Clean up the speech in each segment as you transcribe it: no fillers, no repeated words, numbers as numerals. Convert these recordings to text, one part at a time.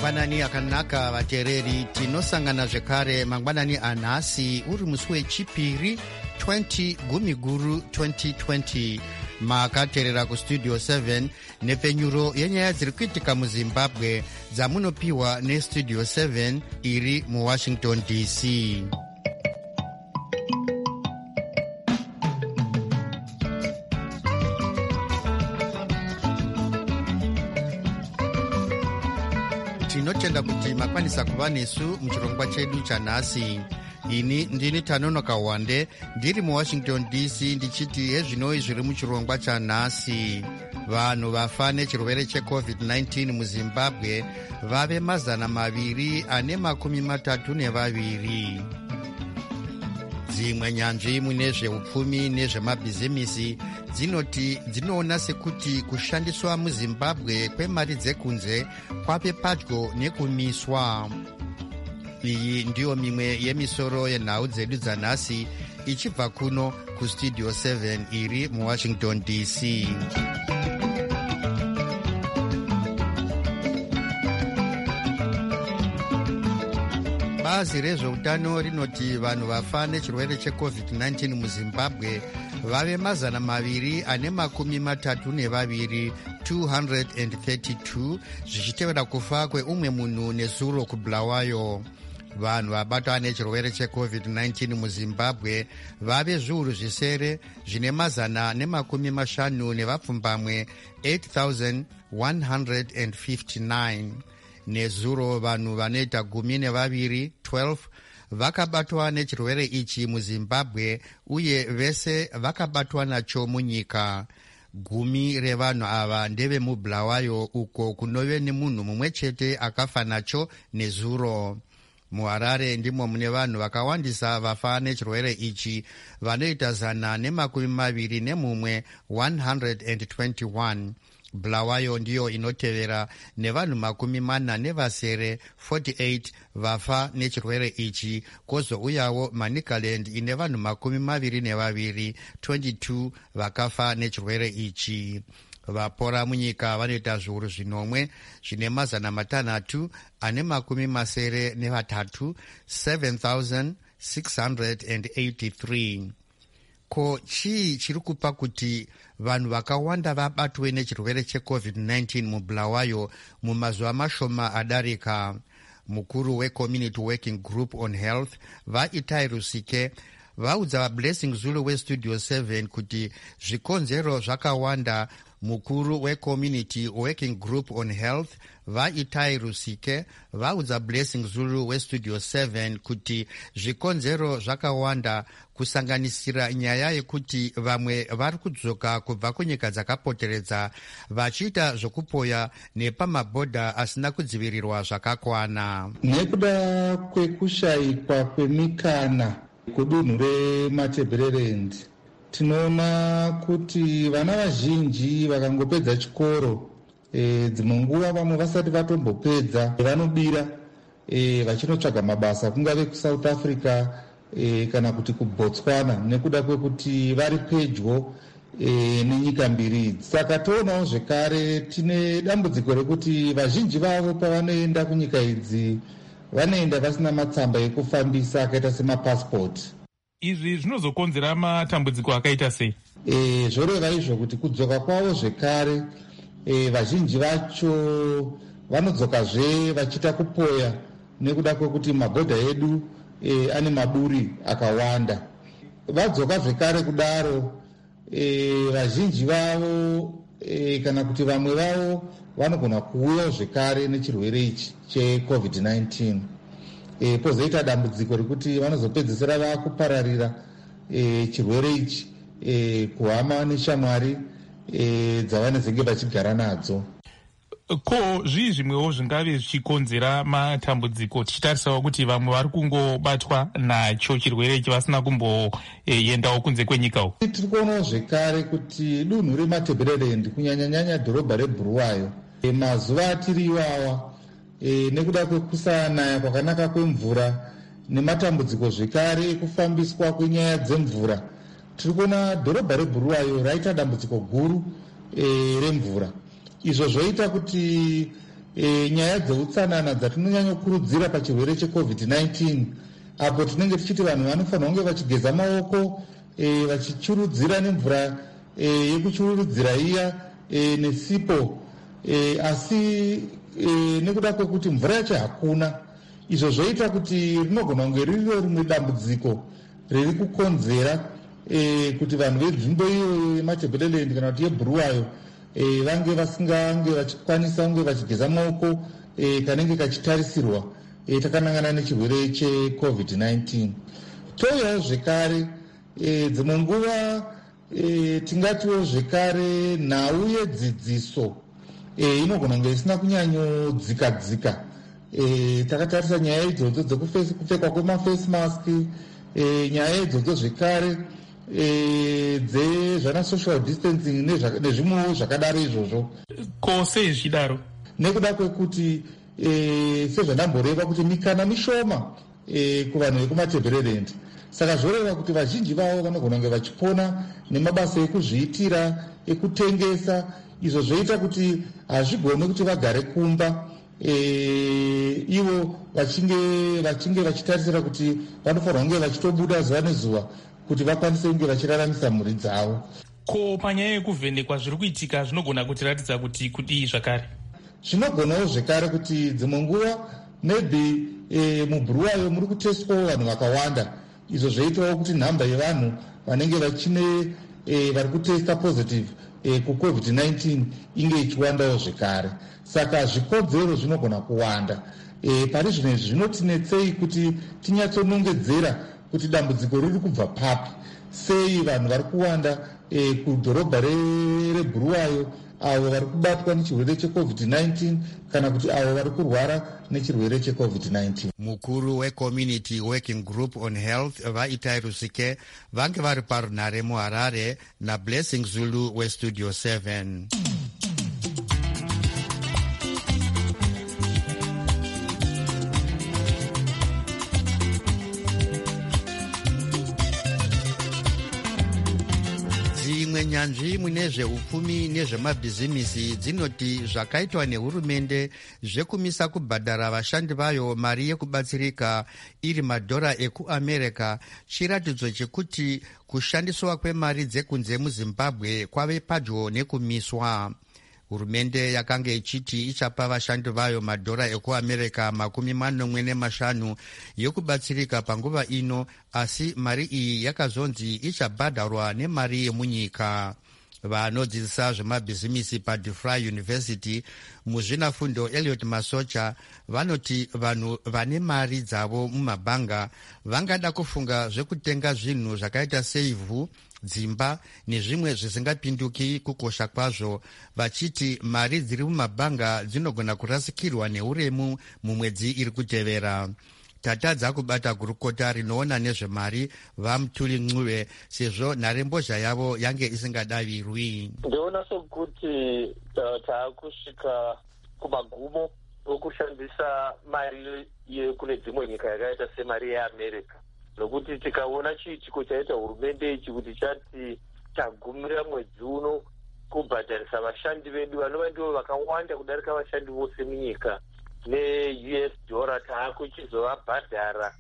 mangwanani akanaka vateereri, tinosangana zvekare mangwanani anhasi uri musi wechipiri 20 Gumiguru 2020. makateerera kustudio 7 nepfenyuro yenyaya dziri kuitika muzimbabwe dzamunopiwa nestudio 7 iri muwashington dc. tinotenda kuti makwanisa kuva nesu muchirongwa chedu chanhasi. ini ndini Tanonoka Wande ndiri muwashington dc ndichiti hezvinoi zviri muchirongwa chanhasi. vanhu vafa nechirwere checovid-19 muzimbabwe vave 232. dzimwe nyanzvi mune zveupfumi nezvemabhizimisi dzinoti dzinoona sekuti kushandiswa muzimbabwe kwemari dzekunze kwave padyo nekumiswa. iyi ndiyo mimwe yemisoro yenhau dzedu dzanhasi ichibva kuno kustudio 7 iri muwashington dc. bazi rezveutano rinoti vanhu vafa nechirwere checovid-19 muzimbabwe vave 232 232 zvichitevera kufa kweumwe munhu nezuro kuBulawayo. vanhu vabatwa nechirwere checovid-19 muzimbabwe vave zviuru zvisere zvine 150 nevapfumbamwe 8159. nezuro vanhu vanoita 12 vakabatwa nechirwere ichi muzimbabwe uye vese vakabatwa nacho munyika. 10 revanhu ava ndeve muBulawayo uko kunove nemunhu mumwe chete akafa nacho nezuro. muHarare ndimo mune vanhu vakawandisa vafa nechirwere ichi vanoita 121 121. Bulawayo ndiyo inotevera nevanhu 40 vafa nechirwere ichi, kwozouyawo Manicaland ine vanhu 22 vakafa nechirwere ichi. vapora munyika vanoita zviuru 5 zvine 683 7,683. ko chii chiri kupa kuti vanhu vakawanda vabatwe nechirwere checovid-19 muBulawayo mumazuva mashoma adarika? mukuru weCommunity Working Group on Health vaItai Rusike vaudza vaBlessing Zulu westudio 7 kuti zvikonzero zvakawanda. mukuru weCommunity Working Group on Health vaItai Rusike vaudza Blessing Zulu westudio 7 kuti zvikonzero zvakawanda, kusanganisira nyaya yekuti vamwe vari kudzoka kubva kunyika dzakapoteredza vachiita zvokupoya nepamabhodha asina kudzivirirwa zvakakwana. nekuda kwekushayikwa kwemikana kudunhu reMatabeleland, tinoona kuti vana vazhinji vakangopedza chikoro, dzimwe nguva vamwe vasati vatombopedza vanobira vachinotsvaga mabasa kungave kuSouth Africa kana kuti kuBotswana, nekuda kwekuti vari pedyo nenyika mbiri idzi. Saka toonawo zvekare tine dambudziko rekuti vazhinji vavo pavanoenda kunyika idzi vanoenda vasina matsamba ekufambisa akaita semapasipoti. izvi zvinozokonzera matambudziko akaita sei? Zvoreva izvo kuti kudzoka kwavo zvekare vazhinji vacho vanodzokazve vachiita kupoya nekuda kwekuti mabhodha edu ane maburi akawanda. vadzoka zvekare kudaro vazhinji vavo kana kuti vamwe vavo vanogona kuuyawo zvekare nechirwere ichi checovid-19. Pozoita dambudziko rekuti vanozopedzisira vakupararira chirwere ichi kuhama neshamwari dzavanezenge vachigara nadzo. ko zvii zvimwewo zvingave zvichikonzera matambudziko, tichitarisawo kuti vamwe vari kungobatwa nacho chirwere ichi vasina kumboendawo kunze kwenyika uku? tiri kuonawo zvekare kuti dunhu reMatabeleland kunyanyanyanya dhorobha reBulawayo mazuva atiri iwawa nekuda kwekusanaya kwakanaka kwemvura nematambudziko zvekare ekufambiswa kwenyaya dzemvura, tiri kuona dhorobha reBulawayo raita dambudziko guru remvura. izvo zvoita kuti nyaya dzeutsanana dzatinonyanya kukurudzira pachirwere cheCovid-19, apo tinenge tichiti vanhu vanofanira kunge vachigeza maoko, vachichurudzira nemvura yekuchururudzira iya nesipo, asi nekuda kwekuti mvura yacho hakuna, izvo zvoita kuti rinogona kunge ririwo rimwe dambudziko riri kukonzera kuti vanhu venzvimbo iyo yeMatabeleland kana kuti yeBuluwayo vange vasingange vachikwanisa kunge vachigeza maoko kanenge kachitarisirwa takanangana nechirwere cheCovid-19. Touyawo zvekare dzimwe nguva tingatiwo zvekare nhau yedzidziso inogona kunge isina kunyanyodzika-dzika. Takatarisa nyaya idzodzo dzekupfekwa kwemafesi mask, nyaya idzodzo zvekare dzezvana social distancing nezvimwewo zvakadaro izvozvo. Ko sei zvidaro? Nekuda kwekuti sezvandamboreva kuti mikana mishoma kuvanhu vekuMatabeleland, saka zvoreva kuti vazhinji vavo vanogona kunge vachipona nemabasa ekuzviitira, ekutengesa. Izvo zvoita kuti hazvigone kuti vagare kumba, ivo vachinge vachitarisira kuti vanofanira kunge vachitobuda zuva nezuva kuti vakwanise kunge vachiraramisa mhuri dzavo. Ko panyaya yekuvhenekwa zviri kuitika zvinogona kutiratidza kuti kudii zvakare? Zvinogonawo zvekare kuti dzimwe nguva maybe muBuluwayo muri kuteswawo vanhu vakawanda, izvo zvoitawo kuti nhamba yevanhu vanenge vari kutesta positive kuCovid-19 inge ichiwandawo zvekare. Saka zvikodzero zvinogona kuwanda. Pari zvino izvi zvinotinetsei kuti tinyatsonongedzera kuti dambudziko riri kubva papi, sei vanhu vari kuwanda kudhorobha reBuluwayo, avo vari kubatwa nechirwere cheCovid-19 kana kuti avo vari kurwara nechirwere cheCovid-19. Mukuru weCommunity Working Group on Health vaItai Rusike vange vari parunhare muHarare naBlessing Zulu weStudio 7. Dzimwe nyanzvi mune zveupfumi nezvemabhizimisi dzinoti zvakaitwa nehurumende zvekumisa kubhadhara vashandi vayo mari yekubatsirika iri madhora ekuAmerica chiratidzo chekuti kushandiswa kwemari dzekunze muZimbabwe kwave padyo nekumiswa. Hurumende yakanga ichiti ichapa vashandi vayo madhora ekuAmerica 45 yokubatsirika panguva ino, asi mari iyi yakazonzi ichabhadharwa nemari yemunyika. Vanodzidzisa zvemabhizimisi paDeFry University muzvinafundo Elliot Masocha vanoti vanhu vane mari dzavo mumabhanga vangada kufunga zvekutenga zvinhu zvakaita seivhu, dzimba nezvimwe zvisingapinduki kukosha kwazvo, vachiti mari dziri mumabhanga dzinogona kurasikirwa neuremu mumwedzi iri kutevera. Tatadza kubata gurukota rinoona nezvemari vaMutuli Ncube sezvo nharembozha yavo yange isingadavirwi. Ndoona sokuti taakusvika kumagumo okushandisa mari yekune dzimwe nyika yakaita semari yeAmerica, nokuti tikaona chiitiko chaita hurumende ichi kuti chati tagumira mwedzi uno kubhadharisa vashandi vedu vanova ndivo vakawanda kudarika vashandi vose munyika neUS dollar taakuchizovabhadhara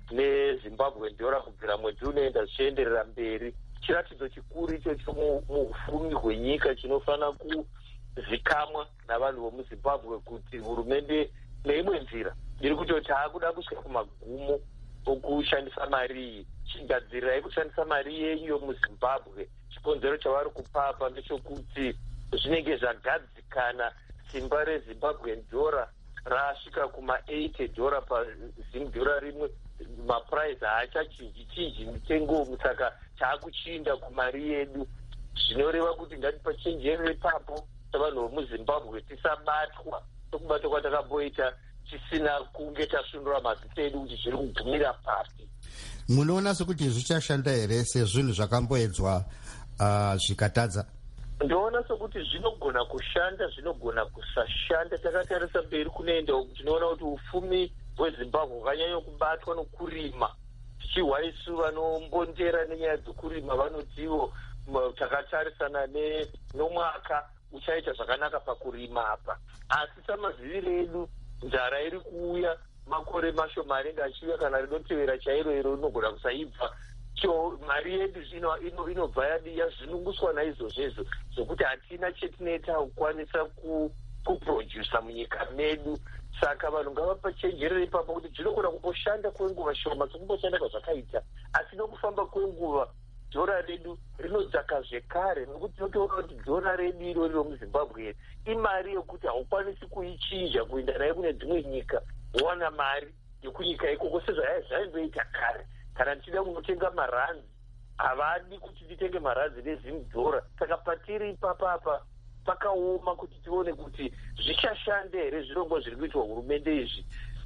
neZimbabwe dollar kubvira mwedzi unoenda zvichienderera mberi. Chiratidzo chikuru ichocho muufumi hwenyika chinofanira kuzikamwa navanhu vomuZimbabwe kuti hurumende neimwe nzira iri kutoti taakuda kusvika kumagumo okushandisa mari iyi, chigadzirirai kushandisa mari yenyu muZimbabwe. Chikonzero chavari kupapa ndechekuti zvinenge zvagadzikana simba reZimbabwean dollar rasvika kuma$80 pazimudhora rimwe, mapuraizi haachachinji mitengo, saka taakuchinda kumari yedu. Zvinoreva kuti ngatipachenjerere papo savanhu vomuZimbabwe tisabatwa sokubatwa kwatakamboita tisina kunge tasvinura mazita edu kuti zviri kugumira papi. Munoona sekuti zvichashanda here sezvinhu zvakamboedzwa zvikatadza? Ndoona sokuti zvinogona kushanda, zvinogona kusashanda. Takatarisa mberi kunoenda uku tinoona kuti ufumi hweZimbabwe hwakanyanya kubatwa nokurima, tichihwa isu vanombondera nenyaya dzokurima vanotiwo takatarisana nomwaka uchaita zvakanaka pakurima apa. Asi samazivire edu nzara iri kuuya, makore mashoma anenge achiuya, kana rinotevera chairo iro rinogona kusaibva. Mari yedu inobva yazvinunguswa naizvozvezvo zvokuti hatina chetinoita kukwanisa kuprodusa munyika medu. Saka vanhu ngavapachenjerere ipapo kuti dzinogona kumboshanda kwenguva shoma sekumboshanda kwazvakaita, asi nokufamba kwenguva dhora redu rinodzaka zvekare, nokuti tinotoona kuti dhora redu irori romuzimbabwe imari yokuti haukwanisi kuichinja kuenda nayo kune dzimwe nyika wowana mari yekunyika ikoko sezvaizvoita kare. Kana tichida kunotenga maranzi, havadi kuti titenge maranzi nezimudhora. Saka patiri ipapapa pakaoma kuti tione kuti zvichashanda here zvirongwa zviri kuitwa hurumende izvi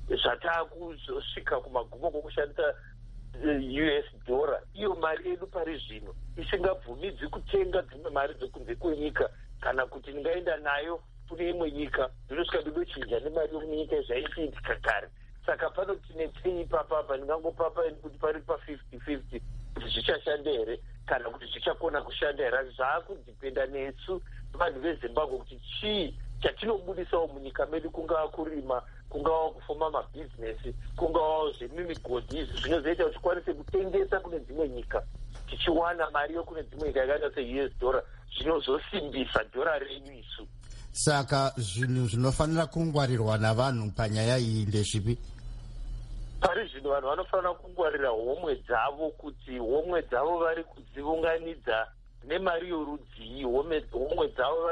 zvatakusvika kumagumo kwokushandisa US dollar, iyo mari yedu pari zvino isingabvumidzi kutenga dzimwe mari dzekunze kwenyika, kana kuti ndingaenda nayo kune imwe nyika ndinosvika ndinochinja nemari yomunyika zvaichiitika kare. Saka panotinetsei ipapapa, ndingangopapa kuti pari pa50-50 kuti zvichashanda here kana kuti zvichakona kushanda here. Zvakudhipenda nesu vanhu vezimbabwe kuti chii chatinobudisawo munyika medu, kungava kurima, kungava kufoma mabhizinesi, kungava zvemimigodhi izvi zvinozoita kuti tikwanise kutengesa kune dzimwe nyika tichiwana mari yokune dzimwe nyika yakaita seUS dollar, zvinozosimbisa dhora redu isu. Saka zvinhu zvinofanira kungwarirwa navanhu panyaya iyi ndezvipi? Pari zvino vanhu vanofanira kungwarira homwe dzavo, kuti homwe dzavo vari kudziunganidza nemari yorudzi, homwe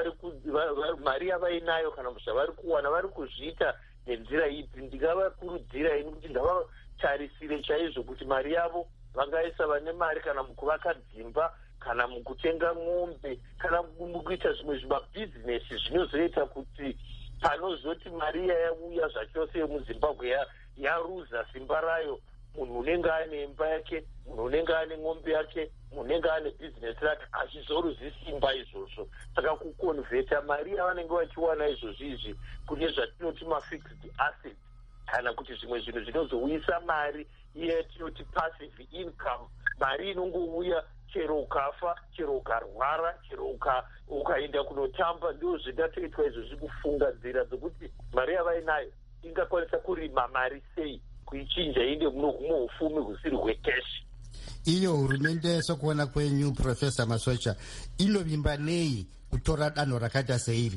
dzavo mari yavainayo kana zvavari kuwana vari kuzviita nenzira ipi. Ndingavakurudzira ini kuti ngavatarisire chaizvo kuti mari yavo vangaisa vane mari kana mukuvaka dzimba, kana mukutenga mwombe, kana mukuita zvimwe zvimabhizinesi zvinozoita kuti panozoti mari yauya zvachose yemuzimbabwe yaruza simba rayo, munhu unenge ane imba yake, munhu unenge ane mwombe yake, munhu unenge ane bhizinesi rake, hazvizoruzi simba izvozvo. Saka kukonvheta mari yavanenge vachiwana izvozvi izvi kune zvatinoti mafixed assets, kana kuti zvimwe zvinhu zvinozouyisa mari iye yatinoti passive income, mari inongouya chero ukafa, chero ukarwara, chero ukaenda kunotamba. Ndizvo zvingatoitwa izvozvi, kufunga nzira dzokuti mari yavainayo ingakwanisa kurima mari sei, kuichinja inde muno humwe ufumi husiri hwekeshi. Iyo hurumende sokuona kwenyu Profesa Masocha inovimba nei kutora danho rakaita seiri?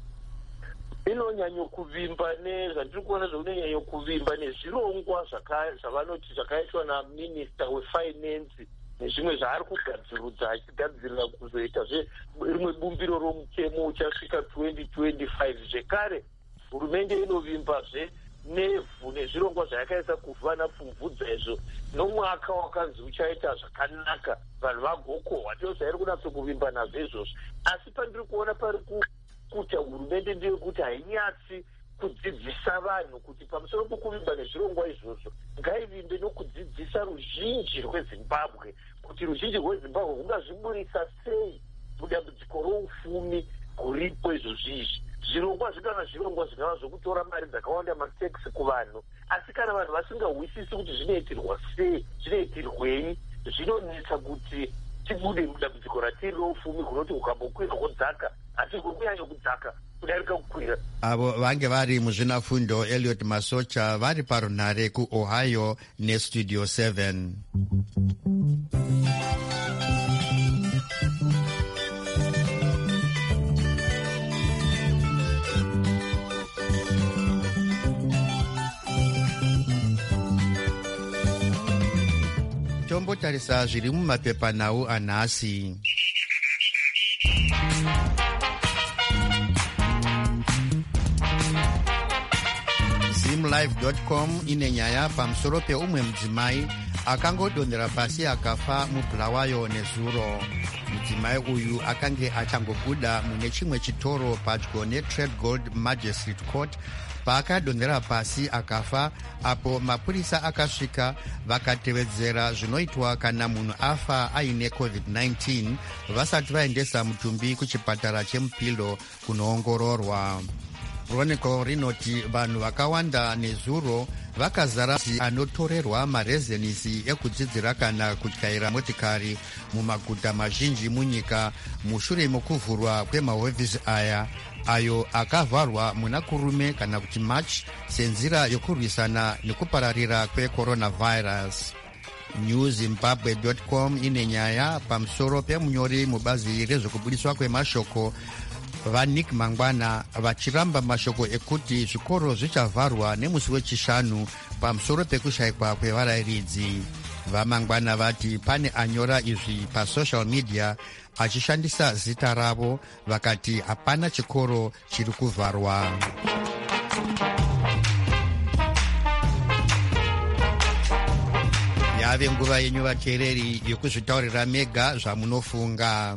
Inonyanyo kuvimba zvandiri kuona zvaunonyanyo kuvimba nezvirongwa zvavanoti zvakaitwa naMinista weFinance nezvimwe zvaari kugadzirudza, achigadzirira kuzoita rimwe bumbiro romutemo uchasvika 2025. Zvekare hurumende inovimbazve nevhu nezvirongwa zvayakaisa kuvana pfumvudza izvo nomwaka wakanzi uchaita zvakanaka, vanhu vagokohwa. Ndizvo zvairi kunatsokuvimba nazvo izvozvo. Asi pandiri kuona pari kuita hurumende ndeyekuti hainyatsi kudzidzisa vanhu kuti pamusoro pokuvimba nezvirongwa izvozvo ngaivimbe nokudzidzisa ruzhinji rweZimbabwe kuti ruzhinji rweZimbabwe rungazviburisa sei mudambudziko roufumi kuripo izvozvizvi. Zvirongwa zvingava zvokutora mari dzakawanda matekisi kuvanhu, asi kana vanhu vasingahwisisi kuti zvinoitirwa sei, zvinoitirwei, zvinonetsa kuti tibude mudambudziko ratiri roufumi kunoti ukambokwira wodzaka, asi kunyanya kudzaka kudarika kukwira. Avo vange vari muzvinafundo Elliot Masocha vari parunhare kuOhio neStudio 7. Tombotarisa zviri mumapepanhau anhasi. Zimlive.com ine nyaya pamusoro peumwe mudzimai akangodonhera pasi akafa mubulawayo nezuro. Mudzimai uyu akange achangobuda mune chimwe chitoro padyo neTrade Gold Magistrate Court paakadonhera pasi akafa, apo mapurisa akasvika vakatevedzera zvinoitwa kana munhu afa aine COVID-19 vasati vaendesa mutumbi kuchipatara cheMupilo kunoongororwa. chronicle rinoti vanhu vakawanda nezuro vakazara anotorerwa marezenisi ekudzidzira kana kutyaira motikari mumaguta mazhinji munyika mushure mekuvhurwa kwemahofisi ayo akavharwa muna kurume kana kuti march senzira yokurwisana nekupararira kwecoronavirus. newzimbabwe.com ine nyaya pamusoro pemunyori mubazi rezvekubudiswa kwemashoko vaNick Mangwana vachiramba mashoko ekuti zvikoro zvichavharwa nemusi wechishanu pamusoro pekushayikwa kwevarayiridzi. VaMangwana vati pane anyora izvi pasocial media achishandisa zita ravo, vakati hapana chikoro chiri kuvharwa. Yave nguva yenyu vateereri yokuzvitaurira mega zvamunofunga.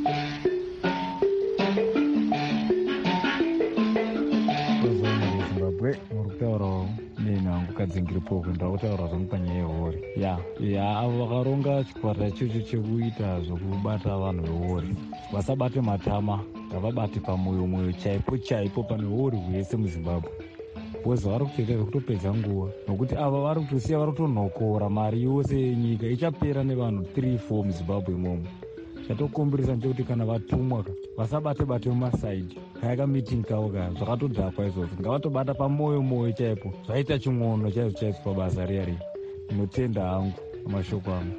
Murikutaurawo nenhangu kadzingiripo ndakutaura zvangu panyaya yehori avo vakaronga chikwata ichocho chekuita zvokubata vanhu vehori vasabate matama, ngavabate pamoyo chaipo pane hori hwese muzimbabwe. Bozi vari kutoita zvekutopedza nguva nokuti ava vari kutosiya vari kutonhokora mari yose yenyika ichapera nevanhu 3-4 muzimbabwe imomo. Chatokomberesa ndechekuti kana vatumwa vasabate mumasaidhi kayaka meeting kavo zvakatodhakwa izvozvo, ngavatobata pamoyo chaipo zvaita ching'ono chaizvo pabasa riya. Ndinotenda hangu amashoko angu.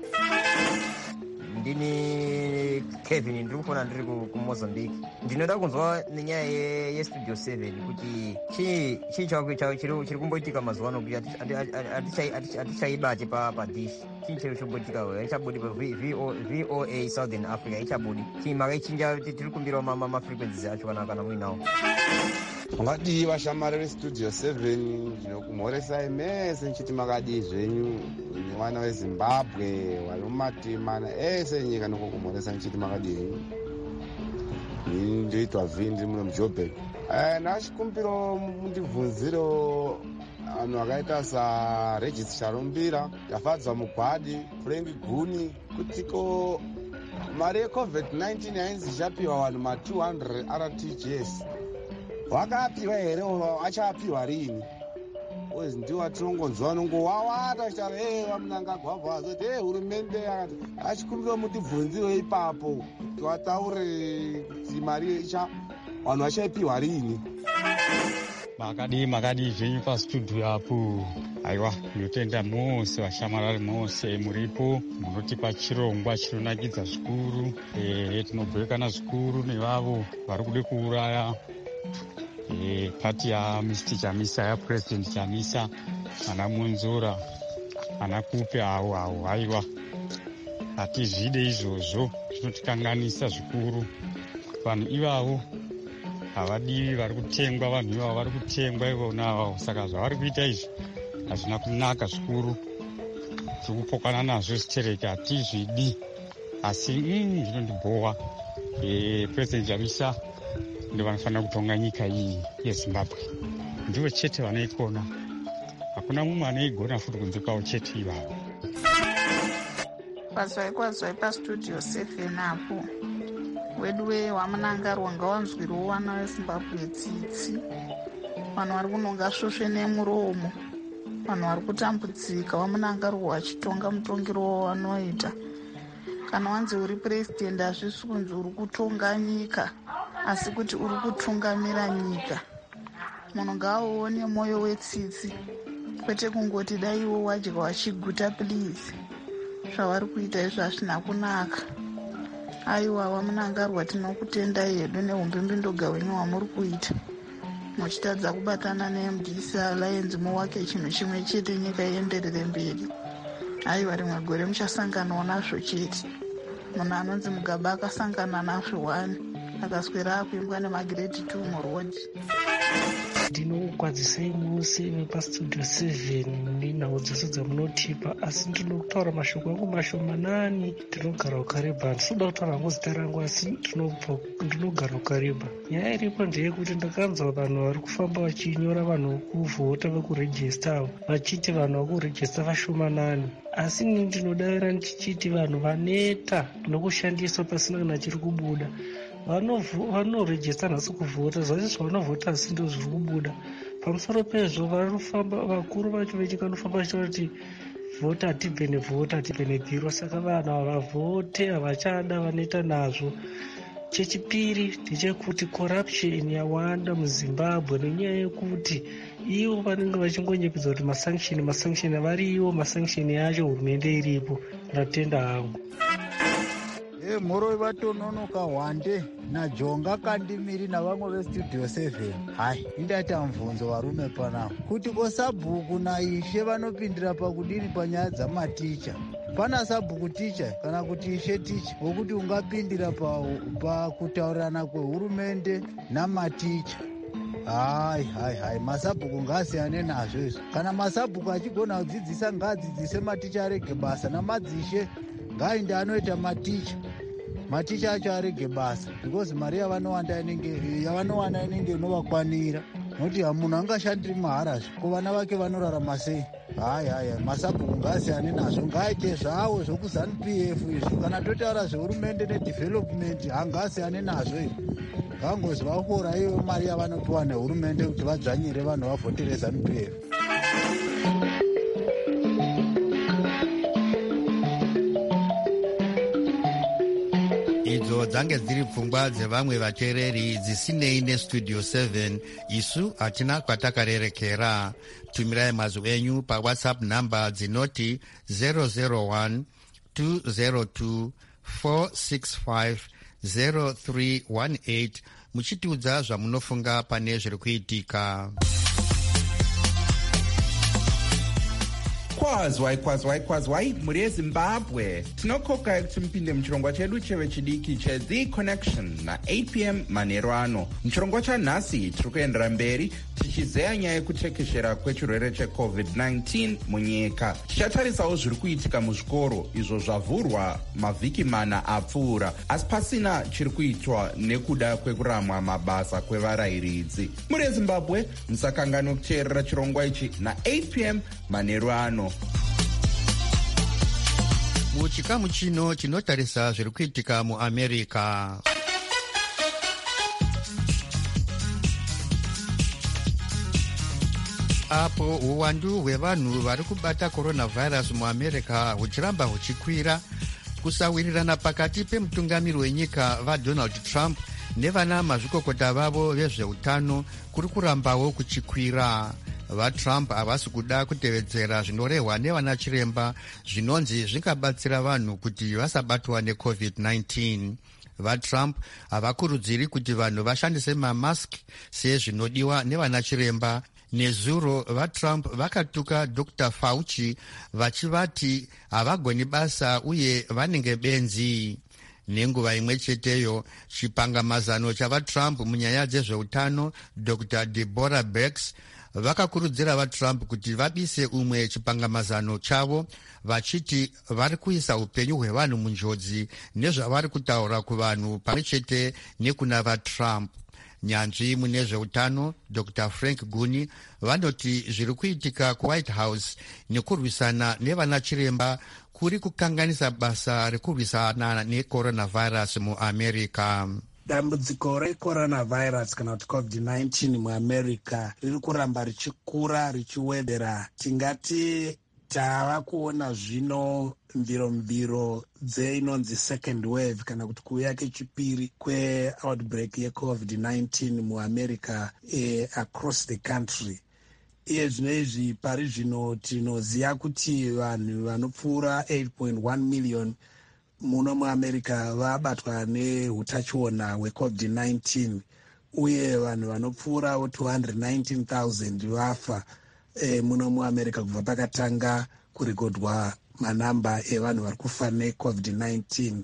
Ndini Kevin, ndiri kufona ndiri kuMozambique. Ndinoda kunzwa nenyaya yestudio 7 kuti chii chiri kumboitika mazuva ano kuti hatichaibate padish. Chii chiri kumboitika haichabudi VOA Southern Africa haichabudi. Chii makaichinja tiri kumbirawo mafrequencies acho kana muinawo. Ungati vashamari vestudio 7 ndinokumhoresai mese nchiti makadii zvenyu vana vezimbabwe vari mumatima ese nyika nokukumhoresa nchiti makadii henyu. Ini ndoitwa vhindi muno mujoburg. Ndachikumbiro mundibvunziro vanhu vakaita saregis charumbira, yafadzwa mugwadi, frank guni kutiko mari yecovid-19 yainzi ichapiwa vanhu ma200 rtgs. Vakapiwa here achapiwa rini? Wezi ndiwa tinongonzwa nongowawata achitaura vamunanga gwavha azoti hurumende yakati achikumbira mutibvunziro ipapo tiwataure kuti mari vanhu vachapiwa rini. Makadii zvenyu pastudio apo. Aiwa, ndinotenda mose vashamarari mose muripo munotipa chirongwa chinonakidza zvikuru. Tinobhekana zvikuru nevavo vari kude kuuraya pati yaMr Chamisa yaPresident Chamisa, ana Munzura, ana Kupe avo haiwa. Hatizvide izvozvo, zvinotikanganisa zvikuru. Vanhu ivavo havadivi vari kutengwa, vanhu ivavo vari kutengwa ivona avavo. Saka zvavari kuita izvi hazvina kunaka zvikuru. Tikupokana nazvo zitereke hatizvidi. Asi zvinondibhowa. President Chamisa ndo vanofanira kutonga nyika iyi yeZimbabwe. Ndivo chete vanoikona, hakuna mumwe anoigona futi kunze kwavo chete ivavo. Kwazwai pastudio 7 apo wedu wamunangarwa ngawanzwirowo vana veZimbabwe tsitsi. Vanhu vari kunonga svosve nemuromo, vanhu vari kutambudzika, wamunangarwa vachitonga mutongero wavanoita. Kana wanzi uri purezidendi hazvisi kunzi uri kutonga nyika, asi kuti uri kutungamira nyika. Munhu ngaaone mwoyo wetsitsi, kwete kungoti dai iwo wadya wachiguta please. Zvavari kuita izvo hazvina kunaka. Aiwa wamunangarwa tinokutendai hedu neumbimbindo wenyu wamuri kuita, muchitadza kubatana neMDC Alliance muvake chinhu chimwe chete nyika ienderere mberi. Aiwa rimwe gore muchasanganawo nazvo chete. Munhu anonzi Mugabe akasangana nazvo 1 akaswera akuimbwa nemagrade 2 murodhi. Ndinokwadzisai mose vepastudio 7 nenhau dzose dzamunotipa, asi ndinokutaura mashoko angu mashomanani. Ndinogara kukareba, ndisoda kutaura hangu zita rangu asi ndinogara kukareba. Nyaya iripo ndeyekuti ndakanzwa vanhu vari kufamba vachinyora vanhu vokuvhota vekurejista avo vachiti vanhu vakurejista vashomanani, asi ndinodavira ndichiti vanhu vaneta nokushandiswa pasina kana chiri kubuda. vanorejista nhasi kuvhota, zvazvo zvavanavhota asi ndo zviri kubuda. Pamusoro pezvo vakuru vacho venyika vanofamba vachitaura kuti vhota hatibve nevhota, hatibve nebhiro. Saka vanhu havavhote, havachada, vanoita nazvo. Chechipiri ndechekuti corruption yawanda muZimbabwe nenyaya yekuti ivo vanenge vachingonyepedza kuti masanction variwo, masanction yacho hurumende iripo. Ndatenda hangu. Mhoro vatononoka Hwande naJonga Kandimiri navamwe vestudio 7 hai indaita mvunzo varume panapa kuti kosabhuku naishe vanopindira pakudini panyaya dzamaticha. Pana sabhuku ticha kana kuti ishe ticha wokuti ungapindira pakutaurirana kwehurumende namaticha. Hai masabhuku ngaasiyane nazvo izvo. Kana masabhuku achigona kudzidzisa ngaadzidzise maticha arege basa, namadzishe ngaainde anoita maticha acho arege basa, because mari yavanowana inenge inovakwanira. Nokuti munhu angashandiri maharazvo, ko vana vake vanorarama sei? Hai masabhuku ngaasiyane nazvo, ngaaite zvawo zvokuzanu-PF izvo. Kana totaura zvehurumende nedevelopment ngaasiyane nazvo izvo. Vangozi vafora ivo mari yavanopiwa nehurumende kuti vadzvanyire vanhu vavhotere zanu-PF. idzo dzange dziri pfungwa dzevamwe vateereri dzisinei nestudio 7. isu hatina kwatakarerekera. tumirai mazwi enyu pawhatsapp namba dzinoti 001 202 465 0318 muchitiudza zvamunofunga pane zviri kuitika. kwazwai muri yezimbabwe tinokokai kuti mupinde muchirongwa chedu chevechidiki cheThe Connection na8 p.m. manheru ano. muchirongwa chanhasi tiri kuendera mberi tichizeya nyaya yekutekeshera kwechirwere cheCovid-19 munyika. tichatarisawo zviri kuitika muzvikoro izvo zvavhurwa mavhiki mana apfuura asi pasina chiri kuitwa nekuda kwekuramwa mabasa kwevarayiridzi. muri yezimbabwe musakanganwe kuteerera chirongwa ichi na8 p.m. manheru ano. muchikamu chino chinotarisa zviri kuitika muamerica. apo uwandu hwevanhu vari kubata coronavirus muamerica huchiramba huchikwira, kusawirirana pakati pemutungamiri wenyika vaDonald Trump nevana mazvikokota vavo vezveutano kuri kurambawo kuchikwira. vaTrump havasi kuda kutevedzera zvinorehwa nevana chiremba zvinonzi zvingabatsira vanhu kuti vasabatwa neCovid-19. vaTrump havakurudziri kuti vanhu vashandise mamask sezvinodiwa nevana chiremba. nezuro vaTrump vakatuka Dr. Fauci vachivati havagoni basa uye vanenge benzi. nenguva imwe cheteyo chipangamazano chavaTrump munyaya dzezveutano Dr. Deborah Birx vakakurudzira vaTrump kuti vabise umwe chipangamazano chavo vachiti vari kuisa upenyu hwevanhu munjodzi nezvavari kutaura kuvanhu pamwe chete nekuna vaTrump. nyanzvi mune zveutano Dr. Frank Guni vanoti zviri kuitika kuWhite House nekurwisana nevana chiremba kuri kukanganisa basa rekurwisana necoronavirus muamerica. dambudziko recoronavirus kana kuti COVID-19 muamerica riri kuramba richikura richiwedera. tingati tava kuona zvino mbirombiro dzeinonzi second wave kana kuti kuuya kechipiri kweoutbreak yeCovid-19 muamerica across the country. iye zvino izvi pari zvino tinoziva kuti vanhu vanopfuura 8.1 million muno muamerica vabatwa neutachiona hweCovid-19 uye vanhu vanopfuura 219,000 vafa muno muamerica kubva pakatanga kurekodwa manhamba evanhu vari kufa neCovid-19.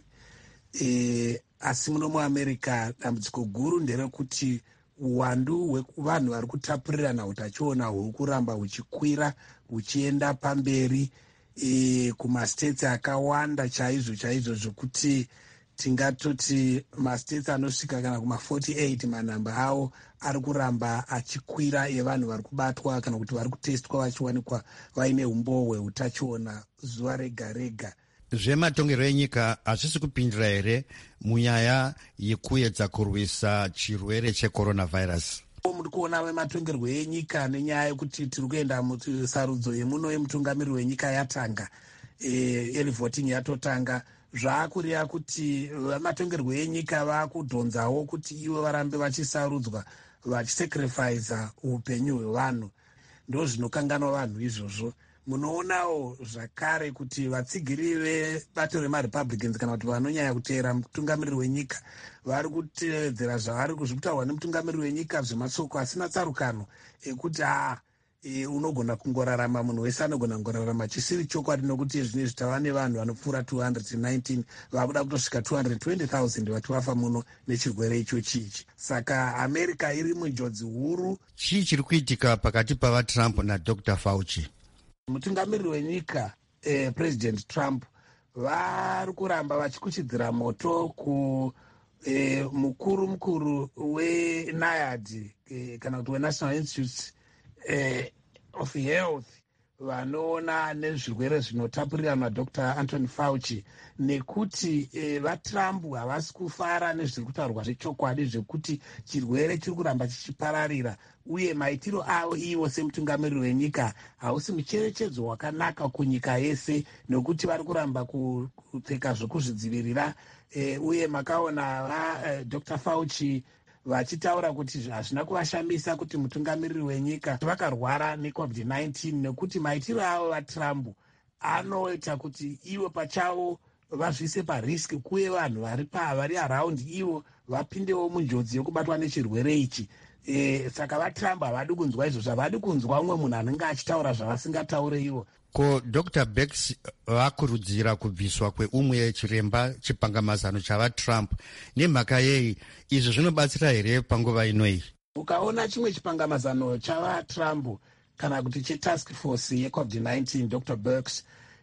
asi muno muamerica dambudziko guru nderekuti uwandu hwevanhu vari kutapurirana utachiona huri kuramba huchikwira huchienda pamberi kumastates akawanda chaizvo zvokuti tingatoti mastates anosvika kana kuma48 manhamba avo ari kuramba achikwira evanhu vari kubatwa kana kuti vari kutestwa vachiwanikwa vaine umbo hweutachiona zuva rega rega. zvematongero enyika hazvisi kupindira here munyaya yekuedza kurwisa chirwere checoronavirus? Muri kuona vematongerwo enyika nenyaya yekuti tiri kuenda musarudzo yemuno yemutungamiri wenyika yatanga, early voting yatotanga, zvaakureva kuti vematongerwo enyika vaakudhonzawo kuti ivo varambe vachisarudzwa vachisacrifica upenyu hwevanhu. Ndo zvinokanganwa vanhu izvozvo. Munoonawo zvakare kuti vatsigiri vebato remarepublicans kana kuti vanonyanya kuteera mutungamiriri wenyika vari kutevedzera zvavari kuzvitaurwa nemutungamiriri wenyika zvematsoko asina tsarukano ekuti unogona kungorarama, munhu wese anogona kungorarama, chisiri chokwadi nokuti zvine zvitava nevanhu vanopfuura 219 vakuda kutosvika 220,000 vati vafa muno nechirwere ichochi ichi. Saka America iri munjodzi huru. Chii chiri kuitika pakati pavaTrump naDr Fauci? Mutungamiriri wenyika President Trump vari kuramba vachikuchidzira moto mukuru weNIAID kana kuti weNational Institute of Health vanoona nezvirwere zvinotapuriranwa Dr Anthony Fauci, nekuti vaTrump havasi kufara nezviri kutaurwa zvechokwadi zvekuti chirwere chiri kuramba chichipararira, uye maitiro avo ivo semutungamiriri wenyika hausi mucherechedzo wakanaka kunyika yese, nekuti vari kuramba kupfeka zvekuzvidzivirira. Uye makaona Dr Fauci vachitaura kuti hazvina kuvashamisa kuti mutungamiriri wenyika vakarwara neCovid-19, nekuti maitiro avo vaTrump anoita kuti ivo pachavo vazvise pariski, kuye vanhu vari araundi ivo vapindewo munjodzi yokubatwa nechirwere ichi. Saka vaTrump havadi kunzwa izvo, zvavadi kunzwa umwe munhu anenge achitaura zvavasingataure ivo. Ko Dr Birx vakurudzira kubviswa kweumwe chiremba chipangamazano chavaTrump. Nemhaka yei izvi zvinobatsira here panguva inoi? Ukaona chimwe chipangamazano chavaTrump kana kuti chetask force yeCovid-19 Dr Birx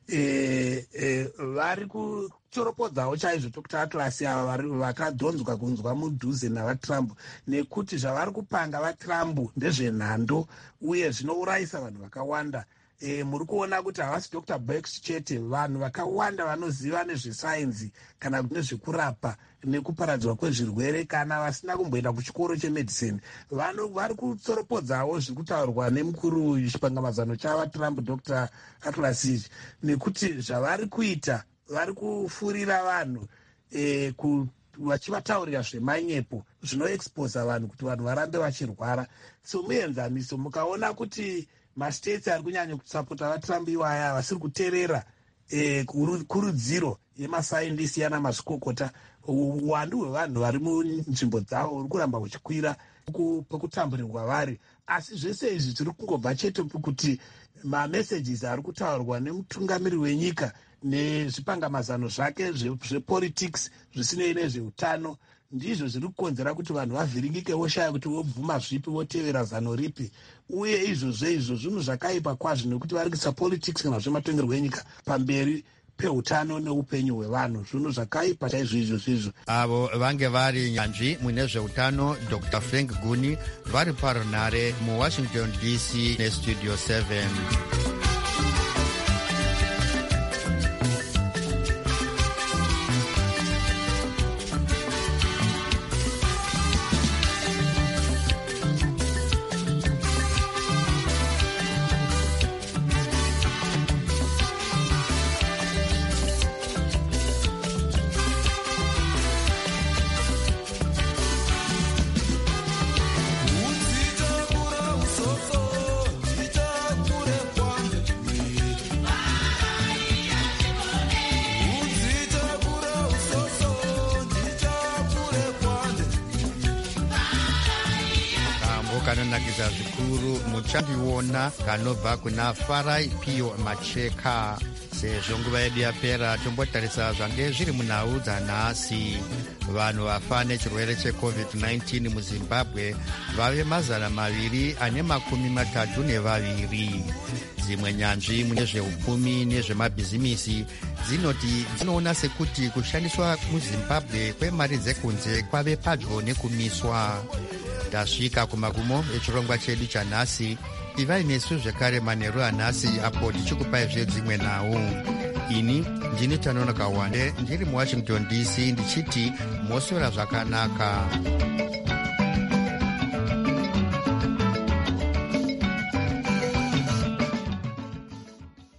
vari kutoropodzawo chaizvo Dr Atlas ava vakadhonzwa kunzwa mudhuze navaTrump, nekuti zvavari kupanga vaTrump ndezvenhando uye zvinourayisa vanhu vakawanda. Muri kuona kuti havasi Dr Birx chete, vanhu vakawanda vanoziva nezvesainzi kana kuti nezvekurapa nekuparadzwa kwezvirwere kana vasina kumboenda kuchikoro chemedicine vari kutsoropodzawo zviri kutaurwa nemukuru chipangamazano chavaTrump Dr Atlas, nekuti zvavari kuita vari kufurira vanhu vachivataurira zvemanyepo zvinoexposa vanhu kuti vanhu varambe vachirwara. Somuenzaniso mukaona kuti mastates ari kunyanya kusapota vaTrump iwaya havasiri kuteerera kurudziro yemasaindisi yana mazvikokota. Uwandu hwevanhu vari munzvimbo dzavo uri kuramba huchikwira pekutamburirwa vari, asi zvese izvi zviri kungobva chete kuti mamessages ari kutaurwa nemutungamiriri wenyika nezvipangamazano zvake zvepolitics zvisinei nezveutano ndizvo zviri kukonzera kuti vanhu vavhiringike voshaya kuti vobvuma zvipi votevera zano ripi. Uye izvo zvinhu zvakaipa kwazvo nekuti vari kuisa politics kana zvematongerwo enyika pamberi peutano neupenyu hwevanhu, zvinhu zvakaipa chaizvo izvozvo. Avo vange vari nyanzvi mune zveutano Dr Frank Guni vari parunhare muWashington DC nestudio 7. Kanonakidza zvikuru muchandiona kanobva kuna Farai Pio Macheka. Sezvo nguva yedu yapera tombotarisa zvange zviri munhau dzanhasi. Vanhu vafa nechirwere cheCovid-19 muZimbabwe vave 232. Dzimwe nyanzvi mune zveupfumi nezvemabhizimisi dzinoti dzinoona sekuti kushandiswa muZimbabwe kwemari dzekunze kwave padyo nekumiswa. Tasvika kumagumo echirongwa chedu chanhasi. Ivai nesu zvekare manheru anhasi apo tichikupai dzimwe nhau. ini ndini Tanoona Kawande ndiri mu Washington DC ndichiti moswera zvakanaka.